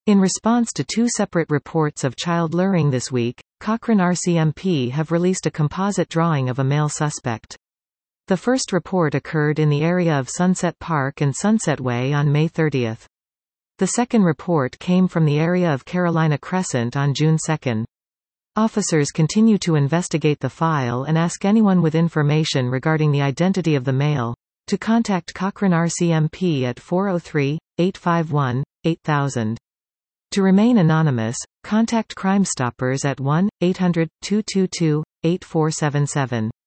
In response to two separate reports of child luring this week, Cochrane RCMP have released a composite drawing of a male suspect. The first report occurred in the area of Sunset Park and Sunset Way on May 30. The second report came from the area of Carolina Crescent on June 2. Officers continue to investigate the file and ask anyone with information regarding the identity of the male to contact Cochrane RCMP at 403-851-8000. To remain anonymous, contact Crime Stoppers at 1-800-222-8477.